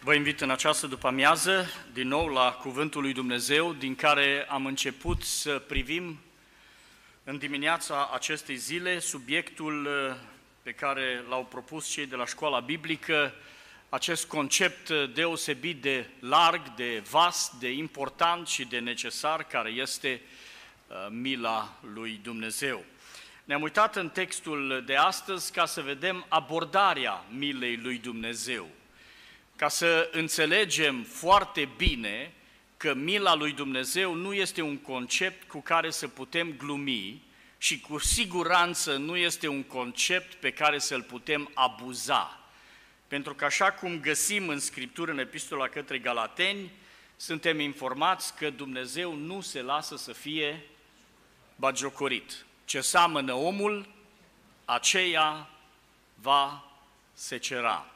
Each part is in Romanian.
Vă invit în această după-amiază din nou la Cuvântul lui Dumnezeu, din care am început să privim în dimineața acestei zile subiectul pe care l-au propus cei de la Școala Biblică, acest concept deosebit de larg, de vast, de important și de necesar, care este mila lui Dumnezeu. Ne-am uitat în textul de astăzi ca să vedem abordarea milei lui Dumnezeu, ca să înțelegem foarte bine că mila lui Dumnezeu nu este un concept cu care să putem glumi și cu siguranță nu este un concept pe care să-l putem abuza. Pentru că așa cum găsim în Scriptură, în Epistola către Galateni, suntem informați că Dumnezeu nu se lasă să fie bagiocorit. Ce seamănă omul, aceea va secera.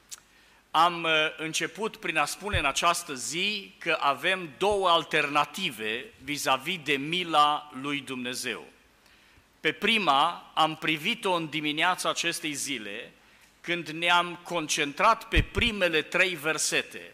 Am început prin a spune în această zi că avem două alternative vis-a-vis de mila lui Dumnezeu. Pe prima am privit-o în dimineața acestei zile, când ne-am concentrat pe primele 3 versete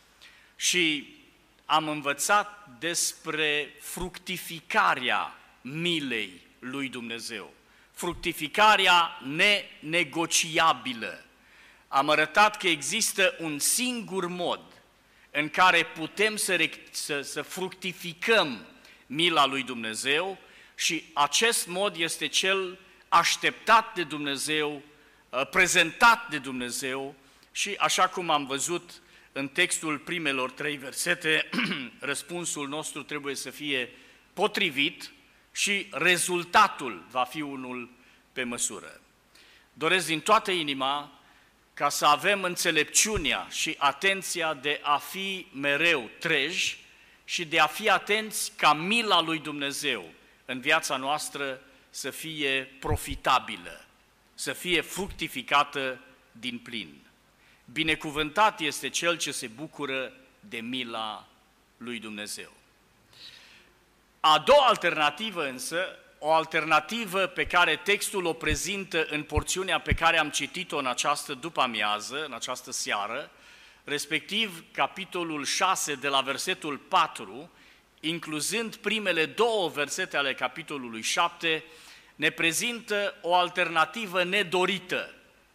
și am învățat despre fructificarea milei lui Dumnezeu, fructificarea nenegociabilă. Am arătat că există un singur mod în care putem să fructificăm mila lui Dumnezeu și acest mod este cel așteptat de Dumnezeu, prezentat de Dumnezeu și așa cum am văzut în textul primelor 3 versete, răspunsul nostru trebuie să fie potrivit și rezultatul va fi unul pe măsură. Doresc din toată inima ca să avem înțelepciunea și atenția de a fi mereu treji și de a fi atenți ca mila lui Dumnezeu în viața noastră să fie profitabilă, să fie fructificată din plin. Binecuvântat este cel ce se bucură de mila lui Dumnezeu. A doua alternativă însă, o alternativă pe care textul o prezintă în porțiunea pe care am citit-o în această după-amiază, în această seară, respectiv capitolul 6 de la versetul 4, incluzând primele 2 versete ale capitolului 7, ne prezintă o alternativă nedorită.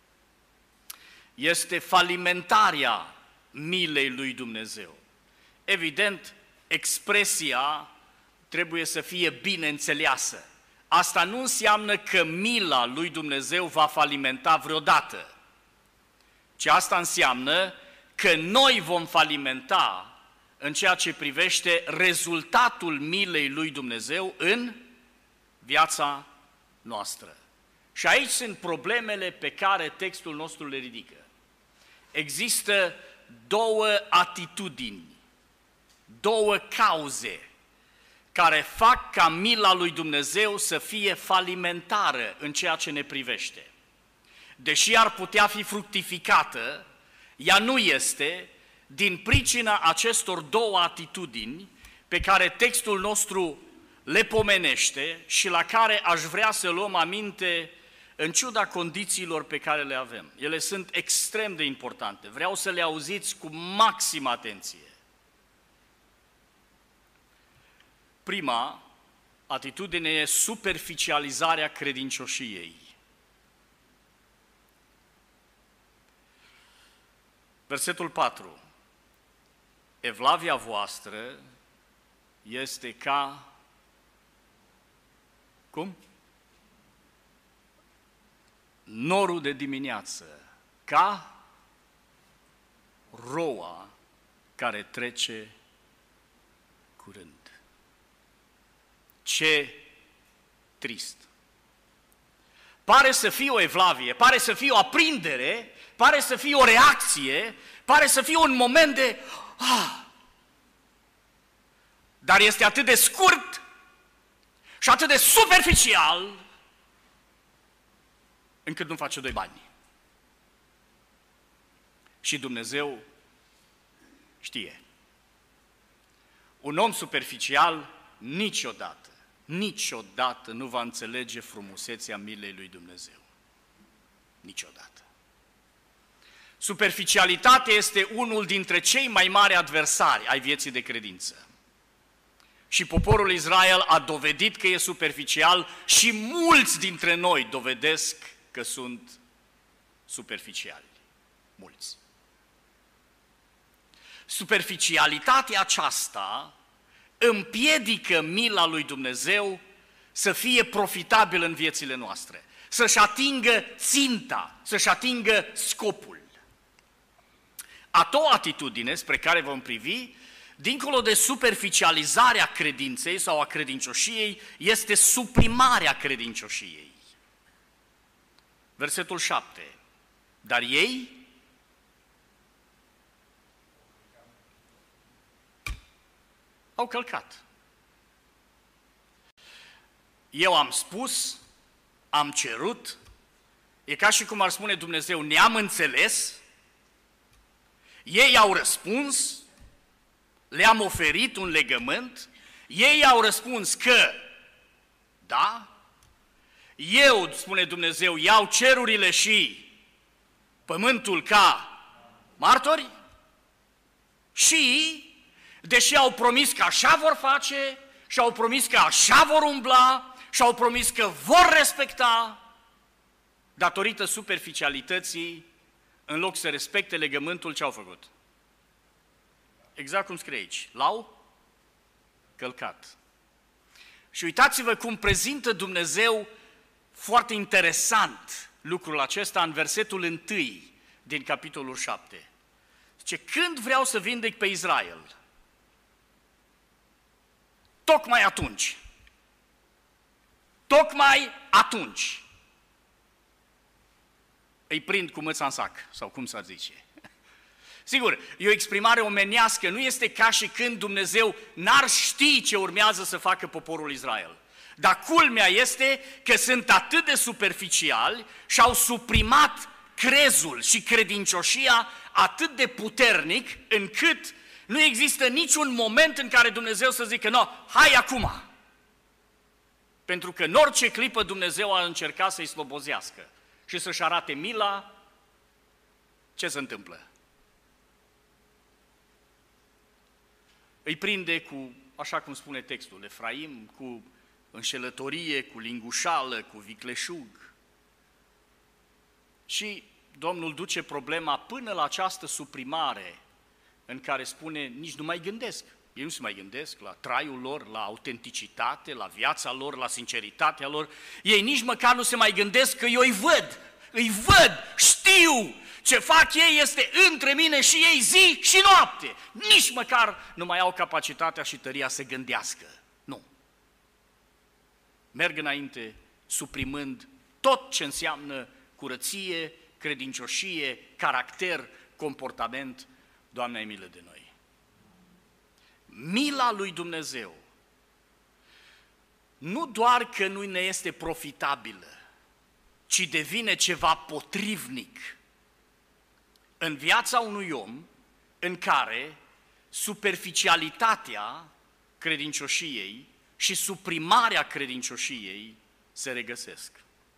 Este falimentarea milei lui Dumnezeu. Evident, expresia trebuie să fie bine înțeleasă. Asta nu înseamnă că mila lui Dumnezeu va falimenta vreodată, ci asta înseamnă că noi vom falimenta în ceea ce privește rezultatul milei lui Dumnezeu în viața noastră. Și aici sunt problemele pe care textul nostru le ridică. Există 2 atitudini, 2 cauze care fac ca mila lui Dumnezeu să fie falimentară în ceea ce ne privește. Deși ar putea fi fructificată, ea nu este, din pricina acestor 2 atitudini pe care textul nostru le pomenește și la care aș vrea să luăm aminte în ciuda condițiilor pe care le avem. Ele sunt extrem de importante. Vreau să le auziți cu maximă atenție. Prima atitudine e superficializarea credincioșiei. Versetul 4. Evlavia voastră este ca... Cum? Norul de dimineață, ca roa care trece curând. Ce trist! Pare să fie o evlavie, pare să fie o aprindere, pare să fie o reacție, pare să fie un moment de... Dar este atât de scurt și atât de superficial încât nu face 2 bani. Și Dumnezeu știe. Un om superficial niciodată nu va înțelege frumusețea milei lui Dumnezeu. Niciodată. Superficialitatea este unul dintre cei mai mari adversari ai vieții de credință. Și poporul Israel a dovedit că e superficial și mulți dintre noi dovedesc că sunt superficiali. Mulți. Superficialitatea aceasta împiedică mila lui Dumnezeu să fie profitabilă în viețile noastre, să-și atingă ținta, să-și atingă scopul. A doua atitudine spre care vom privi, dincolo de superficializarea credinței sau a credincioșiei, este suprimarea credincioșiei. Versetul 7. Dar ei au călcat. Eu am spus, am cerut, e ca și cum ar spune Dumnezeu, ne-am înțeles, ei au răspuns, le-am oferit un legământ, ei au răspuns că da, eu, spune Dumnezeu, iau cerurile și pământul ca martori și, deși au promis că așa vor face și au promis că așa vor umbla și au promis că vor respecta, datorită superficialității, în loc să respecte legământul, ce au făcut? Exact cum scrie aici, l-au călcat. Și uitați-vă cum prezintă Dumnezeu foarte interesant lucrul acesta în versetul 1 din capitolul 7. Zice, când vreau să vindec pe Israel, tocmai atunci, îi prind cu mâța în sac, sau cum s-ar zice. Sigur, e o exprimare omenească, nu este ca și când Dumnezeu n-ar ști ce urmează să facă poporul Israel. Dar culmea este că sunt atât de superficiali și au suprimat crezul și credincioșia atât de puternic încât nu există niciun moment în care Dumnezeu să zică, no, hai acum! Pentru că în orice clipă Dumnezeu a încercat să-i slobozească și să-și arate mila, ce se întâmplă? Îi prinde cu, așa cum spune textul, Efraim, cu înșelătorie, cu lingușală, cu vicleșug. Și Domnul duce problema până la această suprimare în care spune, nici nu mai gândesc. Ei nu se mai gândesc la traiul lor, la autenticitate, la viața lor, la sinceritatea lor. Ei nici măcar nu se mai gândesc că eu îi văd, știu, ce fac ei este între mine și ei zi și noapte. Nici măcar nu mai au capacitatea și tăria să gândească. Nu. Merg înainte suprimând tot ce înseamnă curăție, credincioșie, caracter, comportament. Doamne, ai milă de noi. Mila lui Dumnezeu nu doar că nu ne este profitabilă, ci devine ceva potrivnic în viața unui om în care superficialitatea credincioșiei și suprimarea credincioșiei se regăsesc.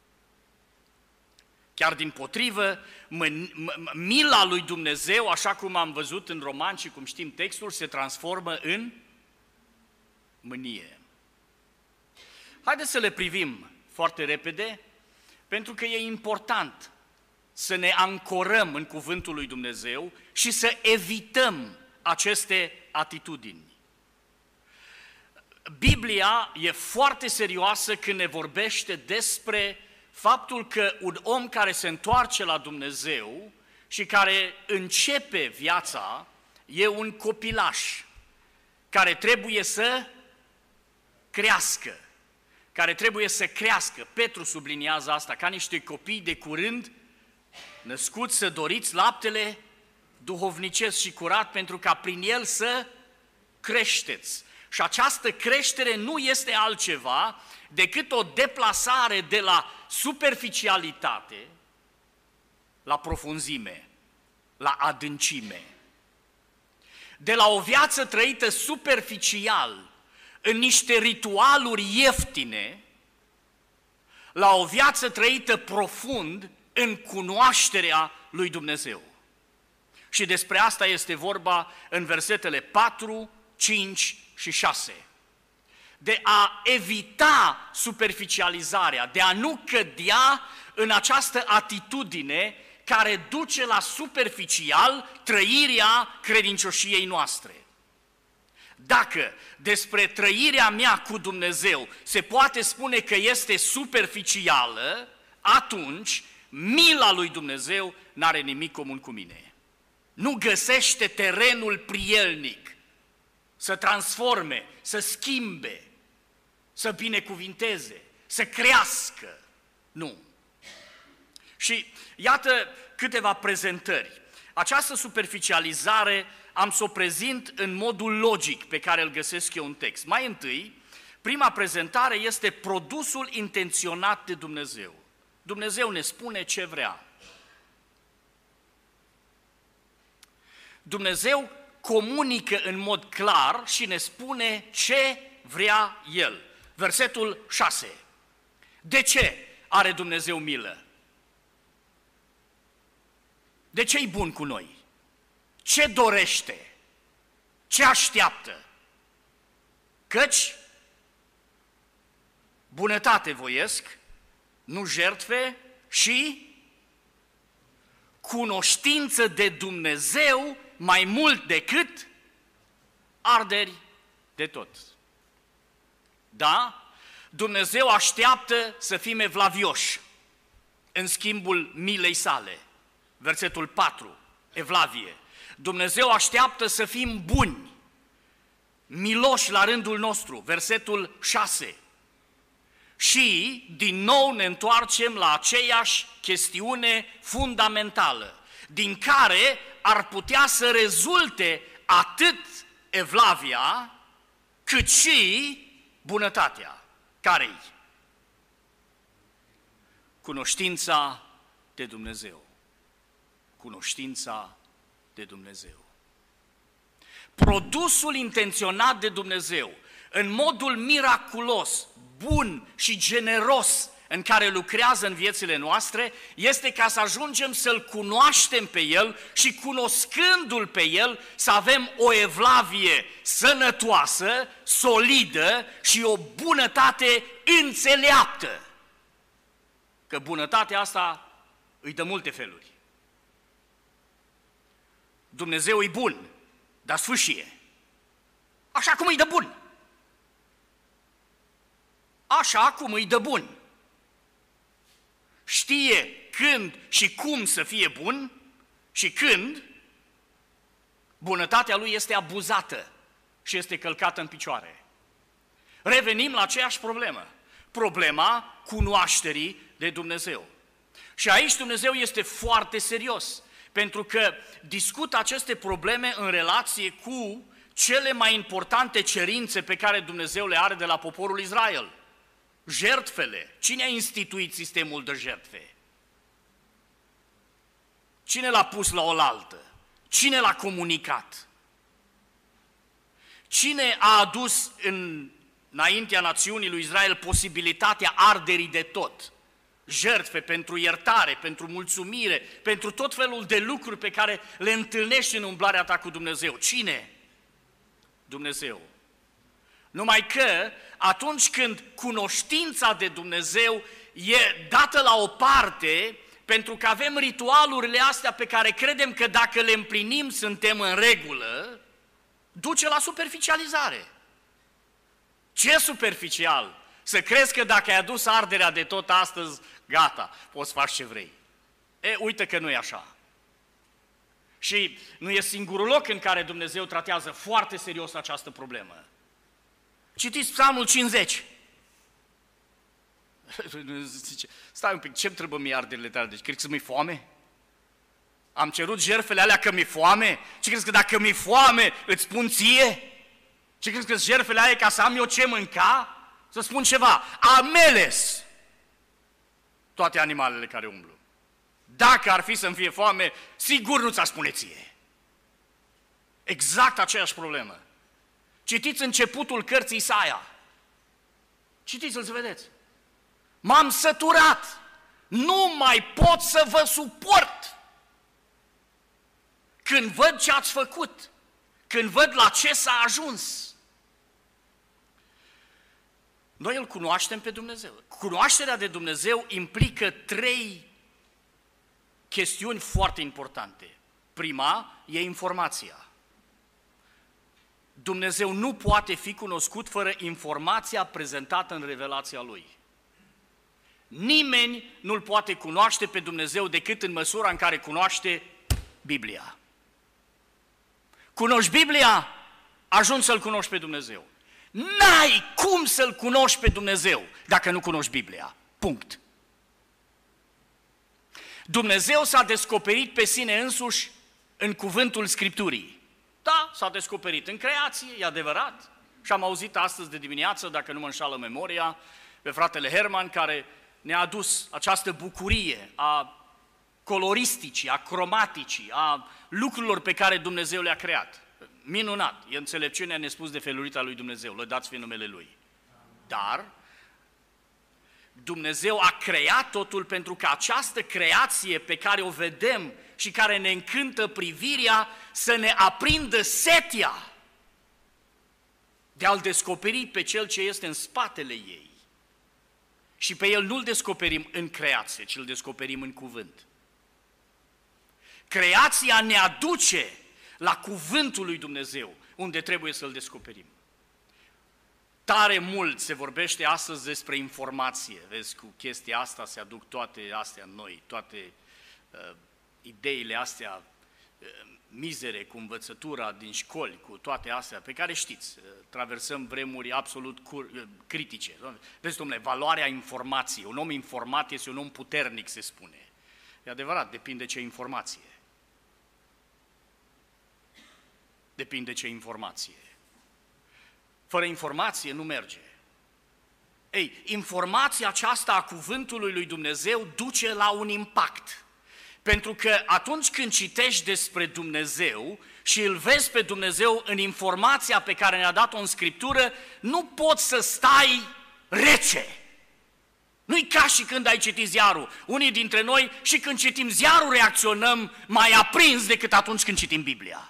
Chiar dimpotrivă, mila lui Dumnezeu, așa cum am văzut în Romani și cum știm textul, se transformă în mânie. Haideți să le privim foarte repede, pentru că e important să ne ancorăm în cuvântul lui Dumnezeu și să evităm aceste atitudini. Biblia e foarte serioasă când ne vorbește despre faptul că un om care se întoarce la Dumnezeu și care începe viața e un copilaș care trebuie să crească, Petru subliniază asta, ca niște copii de curând născuți să doriți laptele duhovnicesc și curat pentru ca prin el să creșteți. Și această creștere nu este altceva decât o deplasare de la superficialitate la profunzime, la adâncime. De la o viață trăită superficial, în niște ritualuri ieftine, la o viață trăită profund în cunoașterea lui Dumnezeu. Și despre asta este vorba în versetele 4, 5 și 6. De a evita superficializarea, de a nu cădea în această atitudine care duce la superficial trăirea credincioșiei noastre. Dacă despre trăirea mea cu Dumnezeu se poate spune că este superficială, atunci mila lui Dumnezeu n-are nimic comun cu mine. Nu găsește terenul prielnic să transforme, să schimbe, să binecuvinteze, să crească. Nu. Și iată câteva prezentări. Această superficializare am să o prezint în modul logic pe care îl găsesc eu în text. Mai întâi, prima prezentare este produsul intenționat de Dumnezeu. Dumnezeu ne spune ce vrea. Dumnezeu comunică în mod clar și ne spune ce vrea El. Versetul 6. De ce are Dumnezeu milă? De ce e bun cu noi? Ce dorește? Ce așteaptă? Căci bunătate voiesc, nu jertfe, și cunoștință de Dumnezeu mai mult decât arderi de tot. Da? Dumnezeu așteaptă să fim evlavioși în schimbul milei sale. Versetul 4, evlavie. Dumnezeu așteaptă să fim buni, miloși la rândul nostru. Versetul 6. Și din nou ne întoarcem la aceeași chestiune fundamentală, din care ar putea să rezulte atât evlavia, cât și bunătatea. Care-i? Cunoștința de Dumnezeu. Cunoștința de Dumnezeu. Produsul intenționat de Dumnezeu, în modul miraculos, bun și generos în care lucrează în viețile noastre, este ca să ajungem să-L cunoaștem pe El și cunoscându-L pe El să avem o evlavie sănătoasă, solidă și o bunătate înțeleaptă. Că bunătatea asta îi dă multe feluri. Dumnezeu e bun, dar sfâșie. Așa cum îi dă bun. Așa cum îi dă bun. Știe când și cum să fie bun și când bunătatea lui este abuzată și este călcată în picioare. Revenim la aceeași problemă. Problema cunoașterii de Dumnezeu. Și aici Dumnezeu este foarte serios, pentru că discută aceste probleme în relație cu cele mai importante cerințe pe care Dumnezeu le are de la poporul Israel. Jertfele. Cine a instituit sistemul de jertfe? Cine l-a pus la oaltă? Cine l-a comunicat? Cine a adus înaintea națiunii lui Israel posibilitatea arderii de tot? Jertfe pentru iertare, pentru mulțumire, pentru tot felul de lucruri pe care le întâlnești în umblarea ta cu Dumnezeu. Cine? Dumnezeu. Numai că atunci când cunoștința de Dumnezeu e dată la o parte, pentru că avem ritualurile astea pe care credem că dacă le împlinim suntem în regulă, duce la superficializare. Ce superficial? Să crezi că dacă ai adus arderea de tot astăzi, gata, poți face ce vrei. Uite că nu e așa. Și nu e singurul loc în care Dumnezeu tratează foarte serios această problemă. Citiți Psalmul 50. Zice, stai un pic, ce-mi trebuie mie arderile tale? Deci crezi că mi-e foame? Am cerut jertfele alea că mi-e foame? Ce crezi că dacă mi-e foame îți spun ție? Ce crezi că jertfele alea e ca să am eu ce mânca? Să spun ceva, ameles toate animalele care umblu. Dacă ar fi să-mi fie foame, sigur nu ți-ar spune ție. Exact aceeași problemă. Citiți începutul cărții Isaia. Citiți-l să vedeți. M-am săturat, nu mai pot să vă suport. când văd ce ați făcut, când văd la ce s-a ajuns. Noi îl cunoaștem pe Dumnezeu. Cunoașterea de Dumnezeu implică 3 chestiuni foarte importante. Prima e informația. Dumnezeu nu poate fi cunoscut fără informația prezentată în revelația Lui. Nimeni nu-L poate cunoaște pe Dumnezeu decât în măsura în care cunoaște Biblia. Cunoști Biblia, ajungi să-L cunoști pe Dumnezeu. N-ai cum să-L cunoști pe Dumnezeu dacă nu cunoști Biblia. Punct. Dumnezeu s-a descoperit pe sine însuși în cuvântul Scripturii. Da, s-a descoperit în creație, e adevărat. Și am auzit astăzi de dimineață, dacă nu mă înșală memoria, pe fratele Herman, care ne-a adus această bucurie a coloristicii, a cromaticii, a lucrurilor pe care Dumnezeu le-a creat. Minunat, e înțelepciunea nespus de felurita lui Dumnezeu, lăudați fie numele Lui. Dar Dumnezeu a creat totul pentru că această creație pe care o vedem și care ne încântă privirea să ne aprindă setea de a-L descoperi pe Cel ce este în spatele ei. Și pe El nu-L descoperim în creație, ci Îl descoperim în cuvânt. Creația ne aduce la cuvântul lui Dumnezeu, unde trebuie să-L descoperim. Tare mult se vorbește astăzi despre informație. Vezi, cu chestia asta se aduc toate astea noi, toate ideile astea mizere, cu învățătura din școli, cu toate astea, pe care știți, traversăm vremuri absolut critice. Vezi, domnule, valoarea informației. Un om informat este un om puternic, se spune. E adevărat, depinde ce informație. Depinde ce informație. Fără informație nu merge. Ei, informația aceasta a cuvântului lui Dumnezeu duce la un impact. Pentru că atunci când citești despre Dumnezeu și îl vezi pe Dumnezeu în informația pe care ne-a dat-o în Scriptură, nu poți să stai rece. Nu-i ca și când ai citit ziarul. Unii dintre noi și când citim ziarul reacționăm mai aprins decât atunci când citim Biblia.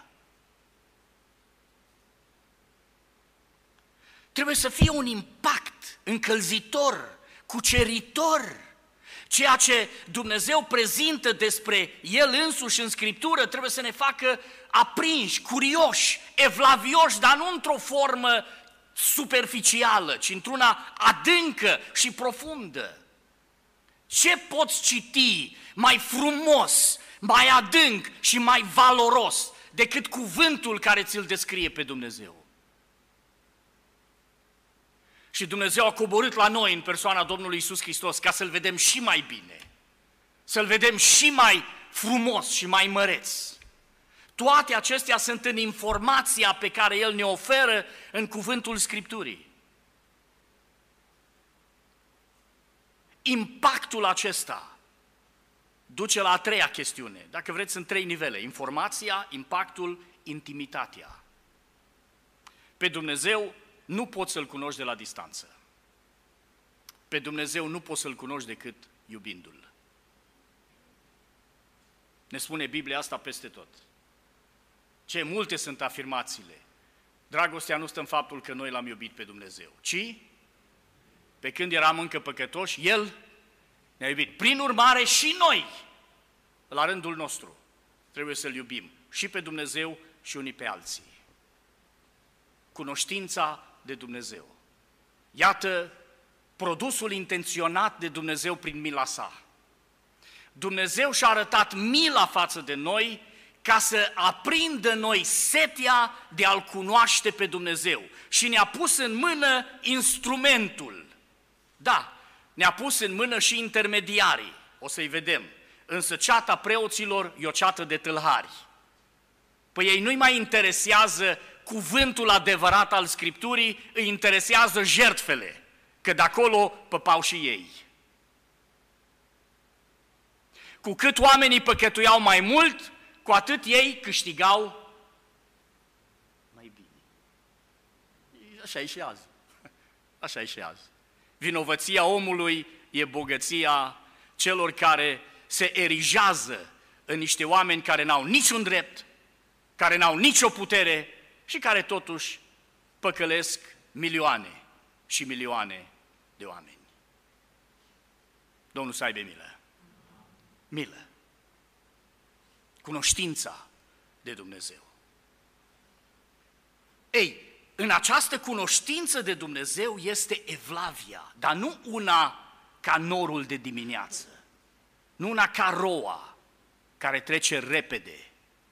Trebuie să fie un impact încălzitor, cuceritor. Ceea ce Dumnezeu prezintă despre El însuși în Scriptură trebuie să ne facă aprinși, curioși, evlavioși, dar nu într-o formă superficială, ci într-una adâncă și profundă. Ce poți citi mai frumos, mai adânc și mai valoros decât cuvântul care ți-l descrie pe Dumnezeu? Și Dumnezeu a coborât la noi în persoana Domnului Iisus Hristos ca să-L vedem și mai bine, să-L vedem și mai frumos și mai măreț. Toate acestea sunt în informația pe care El ne oferă în cuvântul Scripturii. Impactul acesta duce la a 3-a chestiune. Dacă vreți, sunt 3 nivele. Informația, impactul, intimitatea. Pe Dumnezeu nu poți să-L cunoști de la distanță. Pe Dumnezeu nu poți să-L cunoști decât iubindu-L. Ne spune Biblia asta peste tot. Ce multe sunt afirmațiile. Dragostea nu stă în faptul că noi L-am iubit pe Dumnezeu, ci pe când eram încă păcătoși, El ne-a iubit. Prin urmare și noi, la rândul nostru, trebuie să-L iubim și pe Dumnezeu și unii pe alții. Cunoștința de Dumnezeu. Iată produsul intenționat de Dumnezeu prin mila sa. Dumnezeu și-a arătat mila față de noi ca să aprindă noi setea de a-L cunoaște pe Dumnezeu. Și ne-a pus în mână instrumentul. Da, ne-a pus în mână și intermediarii, o să-i vedem. Însă ceata preoților e o ceată de tâlhari. Păi ei nu-i mai interesează cuvântul adevărat al Scripturii, îi interesează jertfele, că de acolo păpau și ei. Cu cât oamenii păcătuiau mai mult, cu atât ei câștigau mai bine. Așa e și azi. Așa e și azi. Vinovăția omului e bogăția celor care se erigează în niște oameni care n-au niciun drept care n-au nicio putere și care totuși păcălesc milioane și milioane de oameni. Domnul să aibă milă. Milă. Cunoștința de Dumnezeu. Ei, în această cunoștință de Dumnezeu este evlavia, dar nu una ca norul de dimineață, nu una ca roa care trece repede,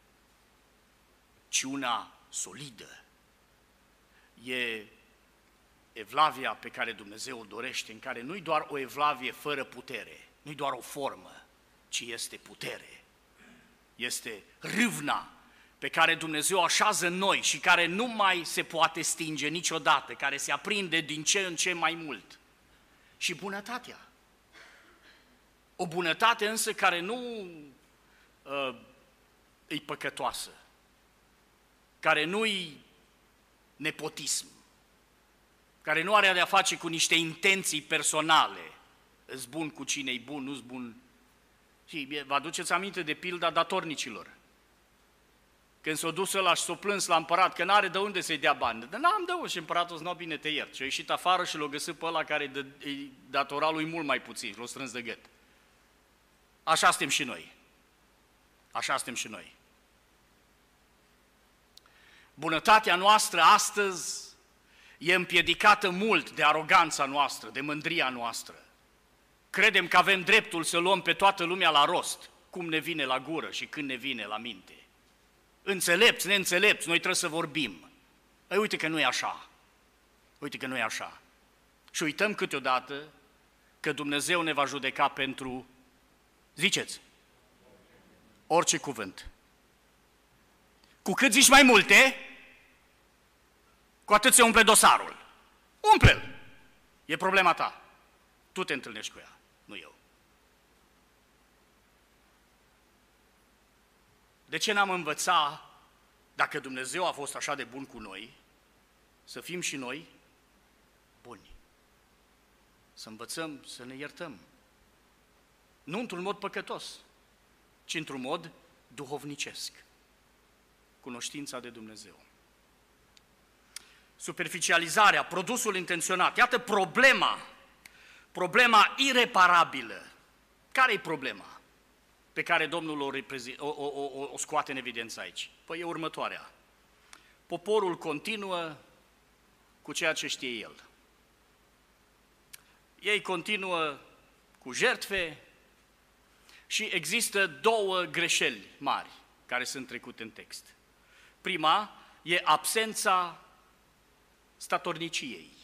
ci una solidă. E evlavia pe care Dumnezeu o dorește, în care nu-i doar o evlavie fără putere, nu-i doar o formă, ci este putere. Este râvna pe care Dumnezeu așează în noi și care nu mai se poate stinge niciodată, care se aprinde din ce în ce mai mult. Și bunătatea. O bunătate însă care nu e păcătoasă, care nu-i nepotism, care nu are de-a face cu niște intenții personale. Îs bun cu cine-i bun, nu-s bun. Și vă aduceți aminte de pilda datornicilor. Când s-o dus ăla și s-o plâns la împărat, că n-are de unde să-i dea bani. Dar n-am de unde și împăratul n-o bine te iert. Și a ieșit afară și l-a găsit pe ăla care îi datora lui mult mai puțin și l-a strâns de gât. Așa suntem și noi. Așa suntem și noi. Bunătatea noastră astăzi e împiedicată mult de aroganța noastră, de mândria noastră. Credem că avem dreptul să luăm pe toată lumea la rost, cum ne vine la gură și când ne vine la minte. Înțelepți, neînțelepți, noi trebuie să vorbim. Ei, uite că nu e așa. Uite că nu e așa. Și uităm câteodată că Dumnezeu ne va judeca pentru, ziceți, orice cuvânt. Cu cât zici mai multe, cu atât se umple dosarul. Umple-l! E problema ta. Tu te întâlnești cu ea, nu eu. De ce n-am învățat, dacă Dumnezeu a fost așa de bun cu noi, să fim și noi buni? Să învățăm să ne iertăm. Nu într-un mod păcătos, ci într-un mod duhovnicesc. Cunoștința de Dumnezeu. Superficializarea, produsul intenționat. Iată problema ireparabilă. Care e problema pe care Domnul o scoate în evidență aici? Păi e următoarea. Poporul continuă cu ceea ce știe el. Ei continuă cu jertfe și există două greșeli mari care sunt trecute în text. Prima e absența statorniciei.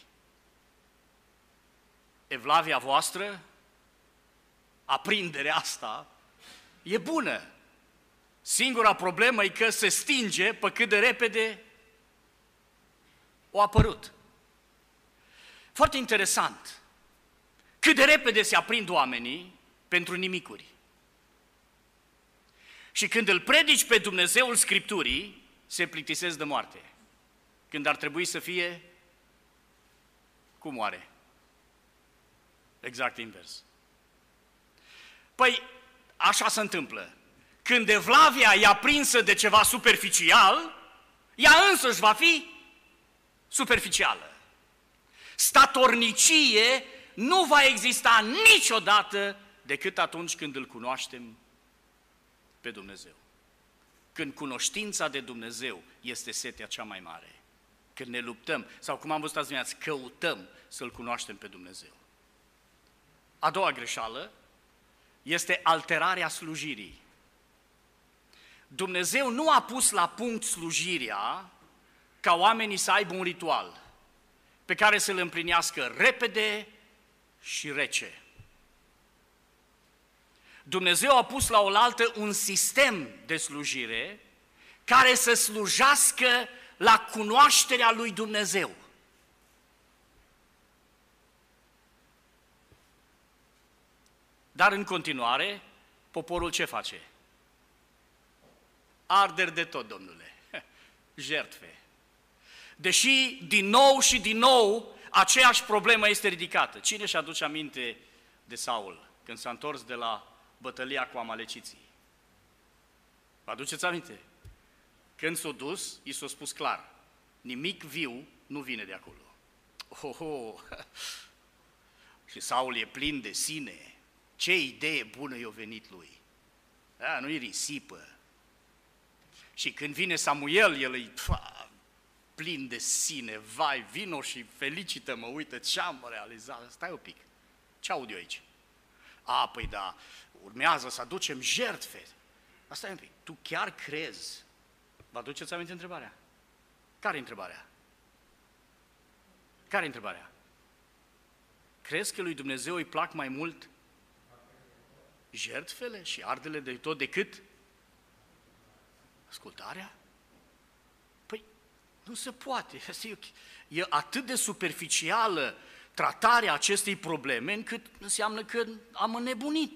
Evlavia voastră, aprinderea asta, e bună. Singura problemă e că se stinge pe cât de repede o apărut. Foarte interesant. Cât de repede se aprind oamenii pentru nimicuri. Și când îl predici pe Dumnezeul Scripturii, se plictisesc de moarte. Când ar trebui să fie, cum oare? Exact invers. Păi, așa se întâmplă. Când evlavia e aprinsă de ceva superficial, ea însăși va fi superficială. Statornicie nu va exista niciodată decât atunci când îl cunoaștem pe Dumnezeu. Când cunoștința de Dumnezeu este setea cea mai mare. Când ne luptăm, sau cum am văzut azi dimineață, căutăm să-L cunoaștem pe Dumnezeu. A doua greșeală este alterarea slujirii. Dumnezeu nu a pus la punct slujirea ca oamenii să aibă un ritual pe care să-l împlinească repede și rece. Dumnezeu a pus la oaltă un sistem de slujire care să slujească la cunoașterea lui Dumnezeu. Dar în continuare, poporul ce face? Arderi de tot, Domnule, jertfe. Deși din nou și din nou aceeași problemă este ridicată. Cine își aduce aminte de Saul când s-a întors de la bătălia cu amaleciții? Vă aduceți aminte? Când s-a dus, i s-a spus clar, nimic viu nu vine de acolo. Și Saul e plin de sine. Ce idee bună i-a venit lui. Da, nu-i risipă. Și când vine Samuel, el e plin de sine. Vai, vino și felicită-mă, uite ce-am realizat. Stai un pic, ce aud eu aici? Păi da, urmează să aducem jertfe. Asta e un pic. Tu chiar crezi? Vă aduceți aminte întrebarea? Care-i întrebarea? Care-i întrebarea? Crezi că lui Dumnezeu îi plac mai mult jertfele și ardele de tot decât ascultarea? Păi, nu se poate. E atât de superficială tratarea acestei probleme încât înseamnă că am înnebunit.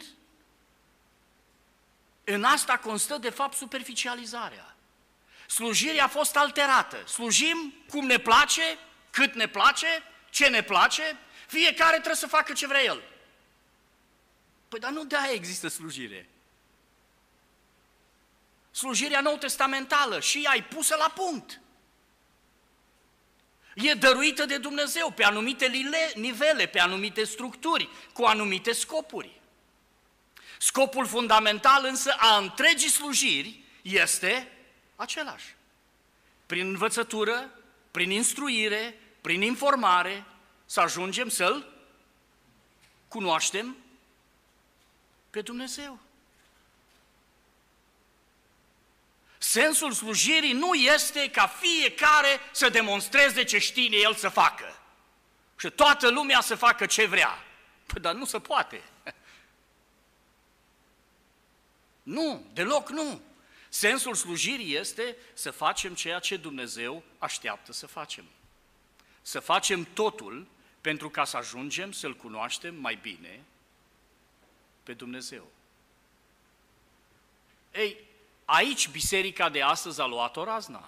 În asta constă, de fapt, superficializarea. Slujirea a fost alterată. Slujim cum ne place, cât ne place, ce ne place, fiecare trebuie să facă ce vrea el. Păi, dar nu de-aia există slujire. Slujirea nou-testamentală și ea e pusă la punct. E dăruită de Dumnezeu pe anumite nivele, pe anumite structuri, cu anumite scopuri. Scopul fundamental însă a întregii slujiri este același. Prin învățătură, prin instruire, prin informare, să ajungem să-L cunoaștem pe Dumnezeu. Sensul slujirii nu este ca fiecare să demonstreze ce știe el să facă și toată lumea să facă ce vrea. Păi, dar nu se poate. Nu, deloc nu. Sensul slujirii este să facem ceea ce Dumnezeu așteaptă să facem. Să facem totul pentru ca să ajungem să-L cunoaștem mai bine pe Dumnezeu. Ei, aici biserica de astăzi a luat o razna.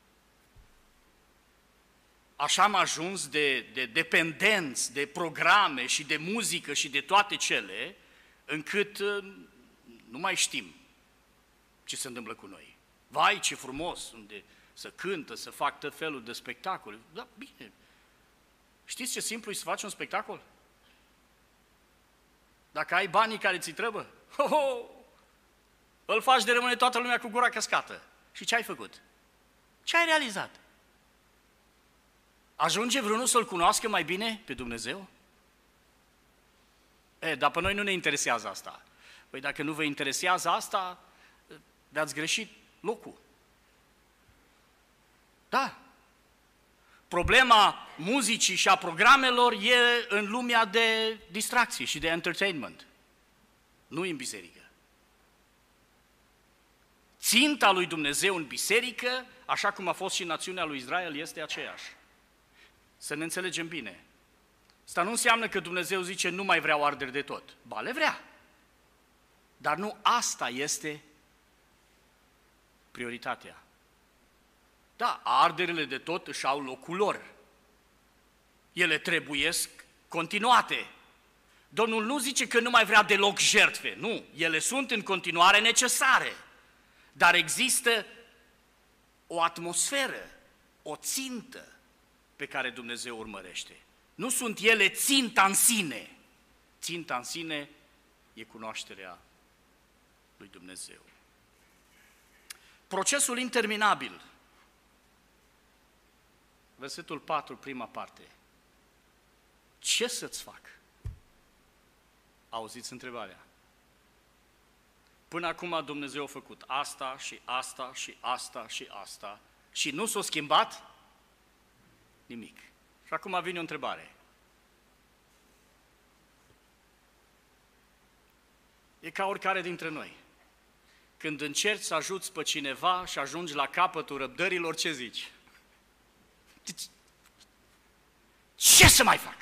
Așa am ajuns de dependenți, de programe și de muzică și de toate cele, încât nu mai știm ce se întâmplă cu noi. Vai, ce frumos, unde să cântă, să fac tot felul de spectacole. Da, bine. Știți ce simplu e să faci un spectacol? Dacă ai banii care ți trebuie, îl faci de rămâne toată lumea cu gura căscată. Și ce ai făcut? Ce ai realizat? Ajunge vreunul să-L cunoască mai bine pe Dumnezeu? Dar pe noi nu ne interesează asta. Păi dacă nu vă interesează asta, v-ați greșit locul. Da. Problema muzicii și a programelor e în lumea de distracție și de entertainment. Nu în biserică. Ținta lui Dumnezeu în biserică, așa cum a fost și în națiunea lui Israel, este aceeași. Să ne înțelegem bine. Asta nu înseamnă că Dumnezeu zice nu mai vreau arderi de tot. Ba, le vrea. Dar nu asta este prioritatea. Da, arderile de tot își au locul lor. Ele trebuiesc continuate. Domnul nu zice că nu mai vrea deloc jertfe. Nu, ele sunt în continuare necesare. Dar există o atmosferă, o țintă pe care Dumnezeu urmărește. Nu sunt ele ținta în sine. Ținta în sine e cunoașterea lui Dumnezeu. Procesul interminabil. Versetul 4, prima parte. Ce să-ți fac? Auziți întrebarea. Până acum Dumnezeu a făcut asta și asta și asta și asta și nu s-a schimbat nimic. Și acum vine o întrebare. E ca oricare dintre noi. Când încerci să ajuți pe cineva și ajungi la capătul răbdărilor, ce zici? Ce să mai fac?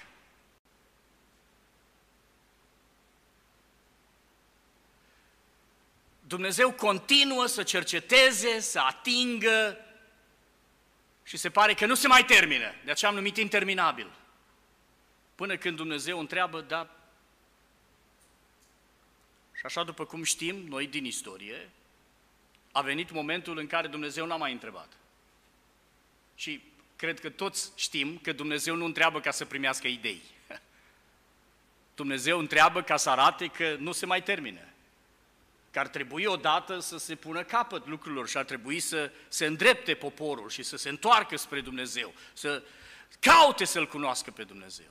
Dumnezeu continuă să cerceteze, să atingă și se pare că nu se mai termină. De aceea am numit interminabil. Până când Dumnezeu întreabă, da. Și așa după cum știm noi din istorie, a venit momentul în care Dumnezeu n-a mai întrebat. Și cred că toți știm că Dumnezeu nu întreabă ca să primească idei. Dumnezeu întreabă ca să arate că nu se mai termină. Că ar trebui odată să se pună capăt lucrurilor și ar trebui să se îndrepte poporul și să se întoarcă spre Dumnezeu, să caute să-L cunoască pe Dumnezeu.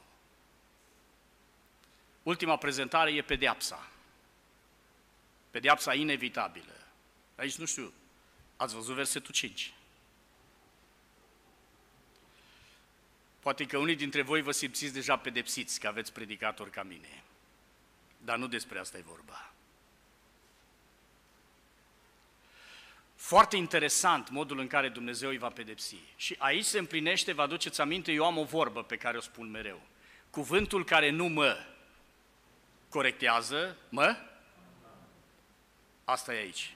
Ultima prezentare e pedeapsa. Pedeapsa inevitabilă. Aici, nu știu, ați văzut versetul 5. Poate că unii dintre voi vă simțiți deja pedepsiți că aveți predicatori ca mine. Dar nu despre asta e vorba. Foarte interesant modul în care Dumnezeu îi va pedepsi. Și aici se împlinește, vă aduceți aminte, eu am o vorbă pe care o spun mereu. Cuvântul care nu mă corectează, asta e aici.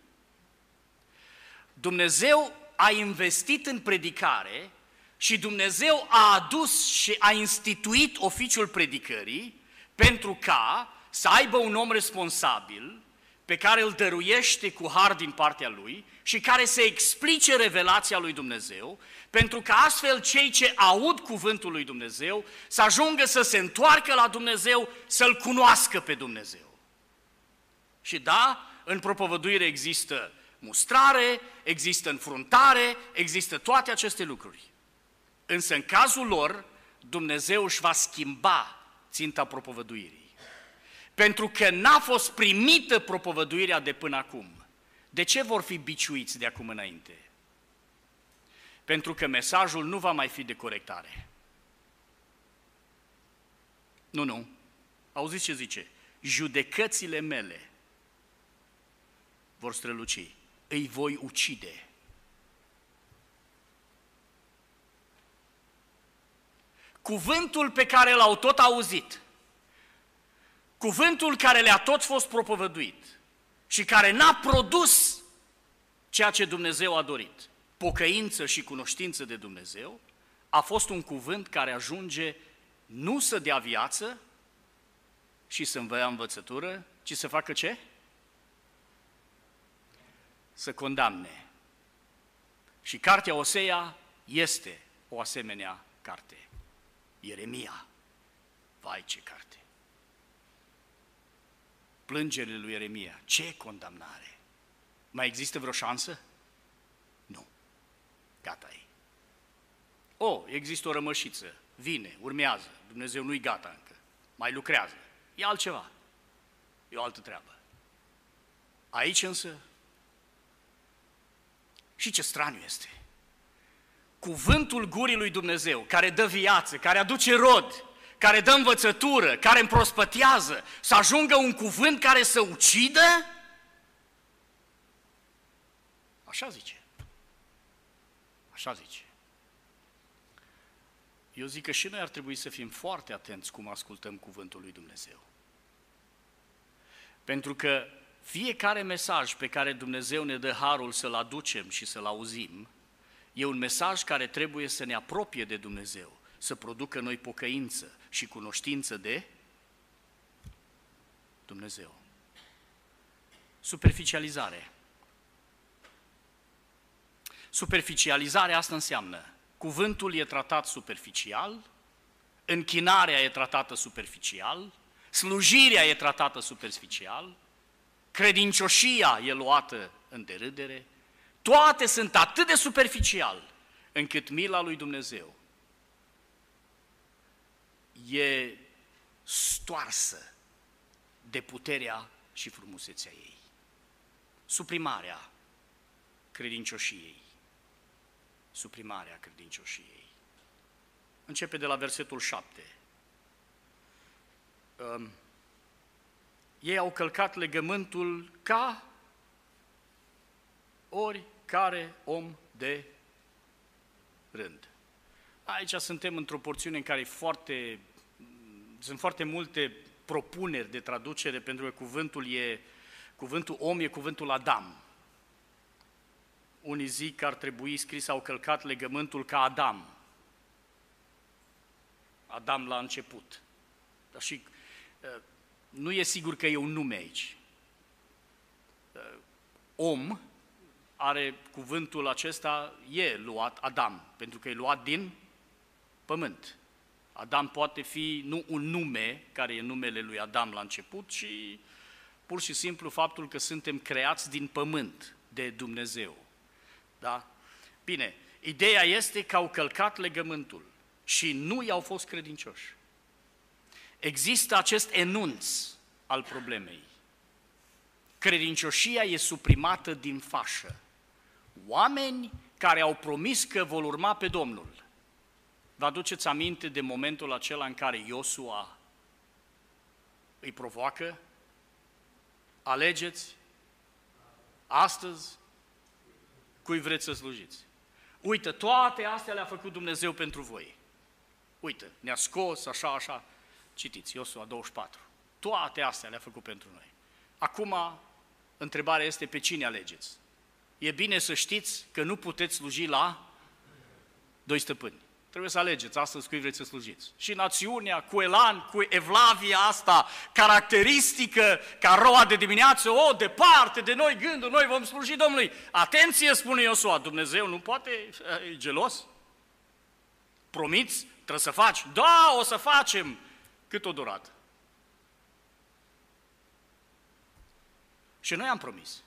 Dumnezeu a investit în predicare și Dumnezeu a adus și a instituit oficiul predicării pentru ca să aibă un om responsabil pe care îl dăruiește cu har din partea lui și care să explice revelația lui Dumnezeu, pentru că astfel cei ce aud cuvântul lui Dumnezeu să ajungă să se întoarcă la Dumnezeu, să-L cunoască pe Dumnezeu. Și da, în propovăduire există mustrare, există înfruntare, există toate aceste lucruri. Însă în cazul lor, Dumnezeu își va schimba ținta propovăduirii. Pentru că n-a fost primită propovăduirea de până acum. De ce vor fi biciuiți de acum înainte? Pentru că mesajul nu va mai fi de corectare. Nu. Auziți ce zice? Judecățile mele vor străluci. Îi voi ucide. Cuvântul pe care l-au tot auzit, cuvântul care le-a tot fost propovăduit și care n-a produs ceea ce Dumnezeu a dorit, pocăință și cunoștință de Dumnezeu, a fost un cuvânt care ajunge nu să dea viață și să învăia învățătură, ci să facă ce? Să condamne. Și cartea Osea este o asemenea carte. Ieremia, vai ce carte! Plângerile lui Ieremia, ce condamnare! Mai există vreo șansă? Nu. Gata e. Există o rămășiță, vine, urmează, Dumnezeu nu-i gata încă, mai lucrează, e altceva, e o altă treabă. Aici însă, și ce straniu este, cuvântul gurii lui Dumnezeu, care dă viață, care aduce rod, care dă învățătură, care împrospătează, să ajungă un cuvânt care să ucidă? Așa zice. Așa zice. Eu zic că și noi ar trebui să fim foarte atenți cum ascultăm cuvântul lui Dumnezeu. Pentru că fiecare mesaj pe care Dumnezeu ne dă harul să-l aducem și să-l auzim, e un mesaj care trebuie să ne apropie de Dumnezeu, să producă noi pocăință și cunoștință de Dumnezeu. Superficializare. Superficializarea asta înseamnă cuvântul e tratat superficial, închinarea e tratată superficial, slujirea e tratată superficial, credincioșia e luată în derâdere, toate sunt atât de superficial încât mila lui Dumnezeu e stoarsă de puterea și frumusețea ei. Suprimarea credincioșiei. Suprimarea credincioșiei. Începe de la versetul 7. Ei au călcat legământul ca oricare om de rând. Aici suntem într-o porțiune în care sunt foarte multe propuneri de traducere, pentru că cuvântul om e cuvântul Adam. Unii zic că ar trebui scris au călcat legământul ca Adam. Adam la început. Dar și nu e sigur că e un nume aici. Om are cuvântul acesta, e luat Adam, pentru că e luat din pământ. Adam poate fi nu un nume, care e numele lui Adam la început, ci pur și simplu faptul că suntem creați din pământ de Dumnezeu. Da? Bine, ideea este că au călcat legământul și nu i-au fost credincioși. Există acest enunț al problemei. Credincioșia e suprimată din fașă. Oameni care au promis că vor urma pe Domnul. Vă aduceți aminte de momentul acela în care Iosua îi provoacă? Alegeți astăzi cui vreți să slujiți. Uite, toate astea le-a făcut Dumnezeu pentru voi. Uite, ne-a scos așa. Citiți, Iosua 24. Toate astea le-a făcut pentru noi. Acum, întrebarea este pe cine alegeți. E bine să știți că nu puteți sluji la doi stăpâni. Trebuie să alegeți astăzi cui vreți să slujiți. Și națiunea, cu elan, cu evlavia asta caracteristică, ca roa de dimineață, departe de noi gândul, noi vom sluji Domnului. Atenție, spune Iosua, Dumnezeu nu poate, e gelos. Promiți? Trebuie să faci? Da, o să facem. Cât o durat? Și noi am promis.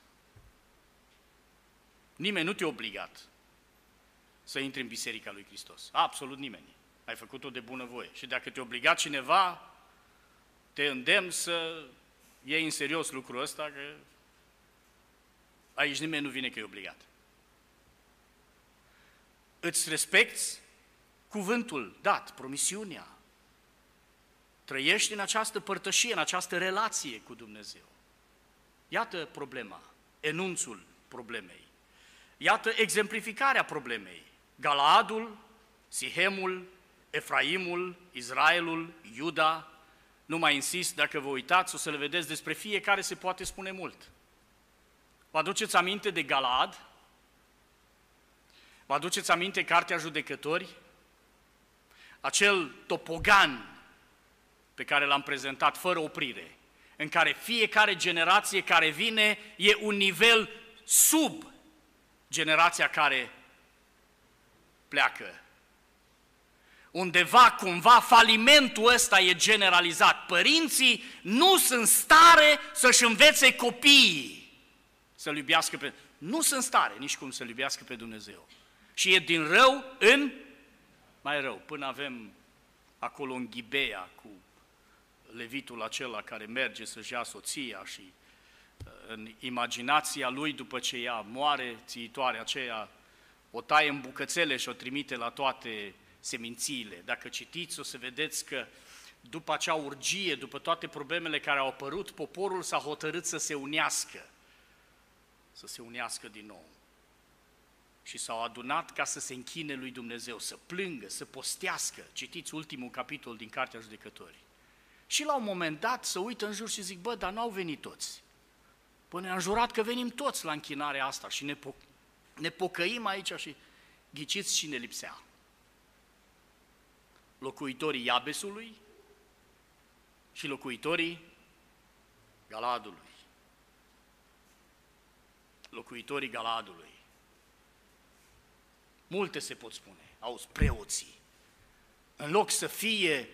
Nimeni nu te-a obligat să intri în Biserica lui Hristos. Absolut nimeni. Ai făcut-o de bunăvoie. Și dacă te-a obligat cineva, te îndemn să iei în serios lucrul ăsta, că aici nimeni nu vine că e obligat. Îți respecti cuvântul dat, promisiunea. Trăiești în această părtășie, în această relație cu Dumnezeu. Iată problema, enunțul problemei. Iată exemplificarea problemei. Galaadul, Sihemul, Efraimul, Israelul, Iuda, nu mai insist, dacă vă uitați, o să le vedeți, despre fiecare se poate spune mult. Vă aduceți aminte de Galaad? Vă aduceți aminte Cartea Judecători? Acel topogan pe care l-am prezentat fără oprire, în care fiecare generație care vine e un nivel sub generația care pleacă. Undeva, cumva, falimentul ăsta e generalizat. Părinții nu sunt stare să-și învețe copiii să-L iubească pe... Nu sunt stare nici cum să-L iubească pe Dumnezeu. Și e din rău în mai rău. Până avem acolo în Ghibea cu levitul acela care merge să-și ia soția și în imaginația lui, după ce ea moare, țiitoare aceea, o taie în bucățele și o trimite la toate semințiile. Dacă citiți, o să vedeți că după acea urgie, după toate problemele care au apărut, poporul s-a hotărât să se unească din nou. Și s-au adunat ca să se închine lui Dumnezeu, să plângă, să postească. Citiți ultimul capitol din Cartea Judecătorii. Și la un moment dat să uită în jur și zic, dar n-au venit toți. Păi ne-am jurat că venim toți la închinarea asta și ne pocăim aici și ghiciți cine lipsea. Locuitorii Iabesului și locuitorii Galaadului. Locuitorii Galaadului. Multe se pot spune, auzi, preoții. În loc să fie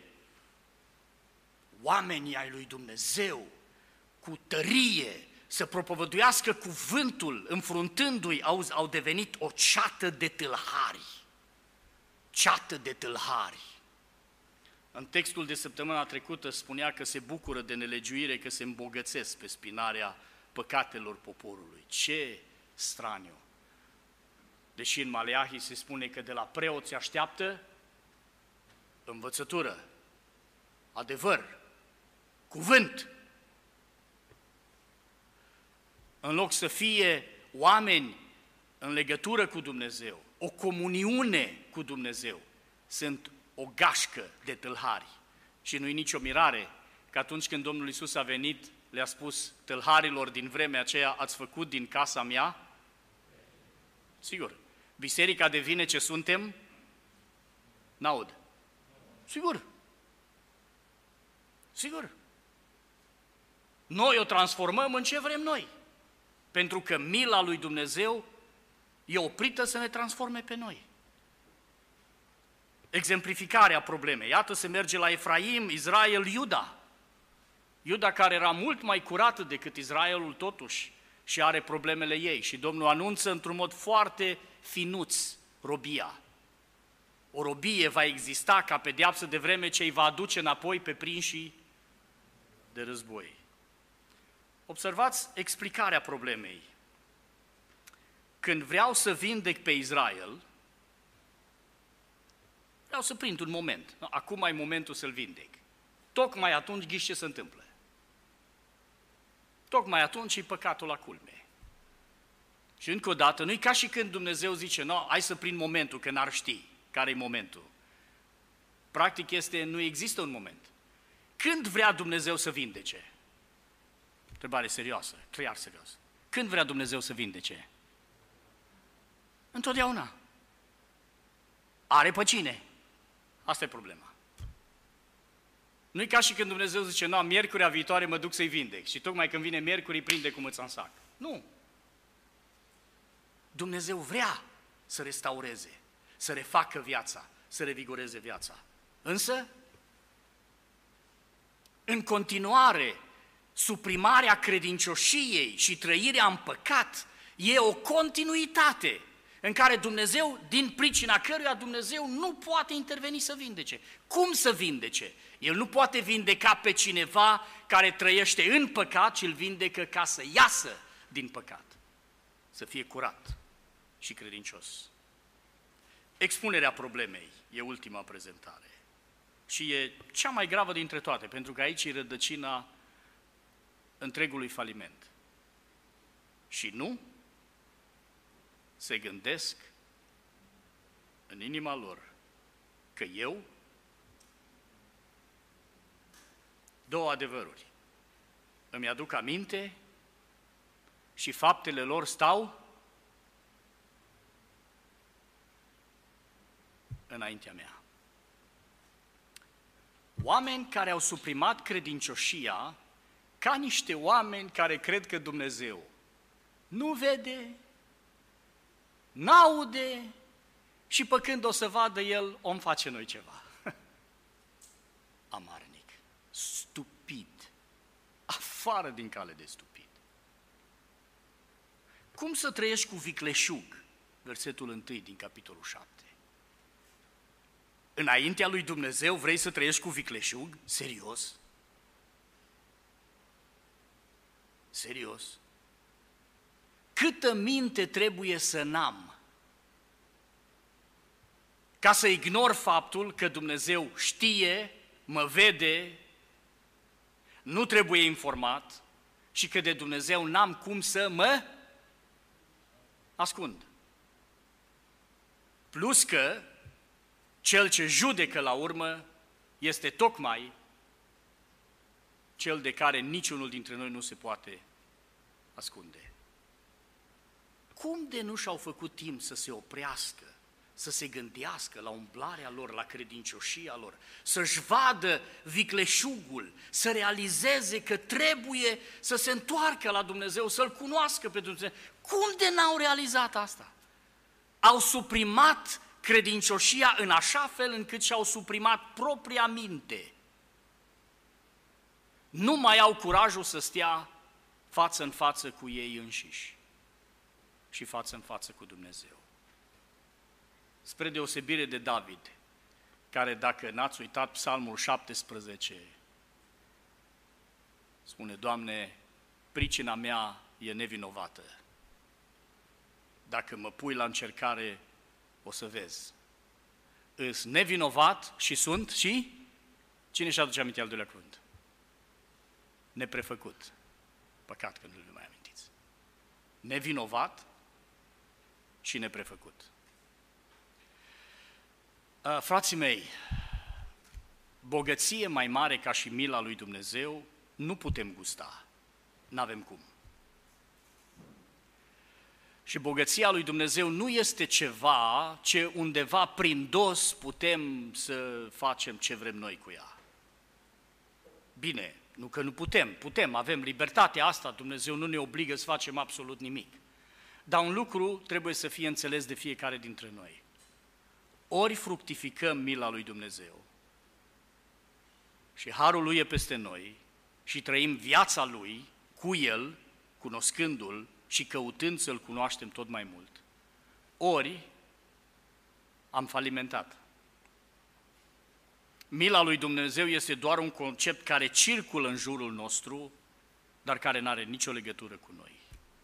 oamenii ai lui Dumnezeu, cu tărie, să propovăduiască cuvântul, înfruntându-i, auzi, au devenit o ceată de tâlhari. Ceată de tâlhari. În textul de săptămâna trecută spunea că se bucură de nelegiuire, că se îmbogățesc pe spinarea păcatelor poporului. Ce straniu! Deși în Maleahi se spune că de la preoți așteaptă învățătură, adevăr, cuvânt. În loc să fie oameni în legătură cu Dumnezeu, o comuniune cu Dumnezeu, sunt o gașcă de tâlhari. Și nu-i nicio mirare că atunci când Domnul Iisus a venit, le-a spus tâlharilor din vremea aceea, ați făcut din casa mea? Sigur. Biserica devine ce suntem? N-aud. Sigur. Sigur. Noi o transformăm în ce vrem noi. Pentru că mila lui Dumnezeu e oprită să ne transforme pe noi. Exemplificarea problemei. Iată, se merge la Efraim, Israel, Iuda. Iuda care era mult mai curată decât Israelul totuși și are problemele ei. Și Domnul anunță într-un mod foarte finuț robia. O robie va exista ca pedeapsă de vreme ce îi va aduce înapoi pe prinșii de război. Observați explicarea problemei. Când vreau să vindec pe Israel, vreau să prind un moment. Acum e momentul să-l vindec. Tocmai atunci ghiși ce se întâmplă. Tocmai atunci e păcatul la culme. Și încă o dată, nu e ca și când Dumnezeu zice, no, hai să prind momentul, că n-ar ști care e momentul. Practic nu există un moment. Când vrea Dumnezeu să vindece? Întrebare serioasă, clar serios. Când vrea Dumnezeu să vindece? Întotdeauna. Are pe cine? Asta e problema. Nu e ca și când Dumnezeu zice, no, miercurea viitoare mă duc să-i vindec și tocmai când vine miercuri îi prinde cu mâța în sac. Nu. Dumnezeu vrea să restaureze, să refacă viața, să revigoreze viața. Însă, în continuare, suprimarea credincioșiei și trăirea în păcat e o continuitate în care Dumnezeu, din pricina căruia Dumnezeu nu poate interveni să vindece. Cum să vindece? El nu poate vindeca pe cineva care trăiește în păcat, ci îl vindecă ca să iasă din păcat, să fie curat și credincios. Expunerea problemei e ultima prezentare și e cea mai gravă dintre toate, pentru că aici e rădăcina întregului faliment. Și nu se gândesc în inima lor că eu, două adevăruri, îmi aduc aminte și faptele lor stau înaintea mea. Oameni care au suprimat credincioșia ca niște oameni care cred că Dumnezeu nu vede, n-aude și pe când o să vadă El, om face noi ceva. Amarnic, stupid, afară din cale de stupid. Cum să trăiești cu vicleșug? Versetul 1 din capitolul 7. Înaintea lui Dumnezeu vrei să trăiești cu vicleșug? Serios? Serios? Câtă minte trebuie să n-am ca să ignor faptul că Dumnezeu știe, mă vede, nu trebuie informat și că de Dumnezeu n-am cum să mă ascund. Plus că cel ce judecă la urmă este tocmai cel de care niciunul dintre noi nu se poate ascunde. Cum de nu și-au făcut timp să se oprească, să se gândească la umblarea lor, la credincioșia lor, să-și vadă vicleșugul, să realizeze că trebuie să se întoarcă la Dumnezeu, să-L cunoască pe Dumnezeu. Cum de n-au realizat asta? Au suprimat credincioșia în așa fel încât și-au suprimat propria minte. Nu mai au curajul să stea față în față cu ei înșiși și față în față cu Dumnezeu. Spre deosebire de David, care, dacă n-ați uitat Psalmul 17, spune, Doamne, pricina mea e nevinovată. Dacă mă pui la încercare, o să vezi. Îs nevinovat și sunt și? Cine și aduce aminte al doilea cuvânt? Neprefăcut. Păcat că nu le mai amintiți. Nevinovat și neprefăcut. Frații mei, bogăție mai mare ca și mila lui Dumnezeu nu putem gusta. N-avem cum. Și bogăția lui Dumnezeu nu este ceva ce undeva prin dos putem să facem ce vrem noi cu ea. Bine, nu că nu putem, avem libertatea asta, Dumnezeu nu ne obligă să facem absolut nimic. Dar un lucru trebuie să fie înțeles de fiecare dintre noi. Ori fructificăm mila lui Dumnezeu și harul lui e peste noi și trăim viața lui cu el, cunoscându-l și căutând să-l cunoaștem tot mai mult, ori am falimentat. Mila lui Dumnezeu este doar un concept care circulă în jurul nostru, dar care nu are nicio legătură cu noi.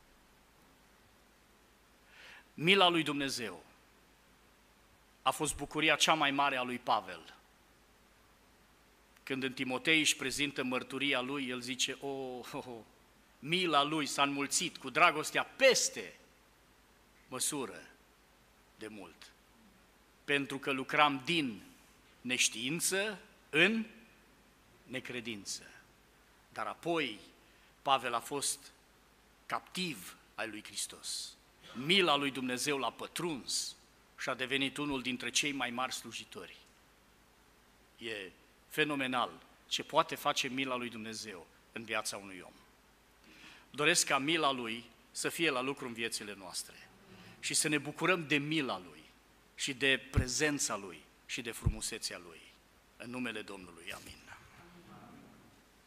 Mila lui Dumnezeu a fost bucuria cea mai mare a lui Pavel. Când în Timotei își prezintă mărturia lui, el zice, mila lui s-a înmulțit cu dragostea peste măsură de mult, pentru că lucram din neștiință în necredință. Dar apoi Pavel a fost captiv al lui Hristos. Mila lui Dumnezeu l-a pătruns și a devenit unul dintre cei mai mari slujitori. E fenomenal ce poate face mila lui Dumnezeu în viața unui om. Doresc ca mila lui să fie la lucru în viețile noastre și să ne bucurăm de mila lui și de prezența lui și de frumusețea lui. În numele Domnului, amin.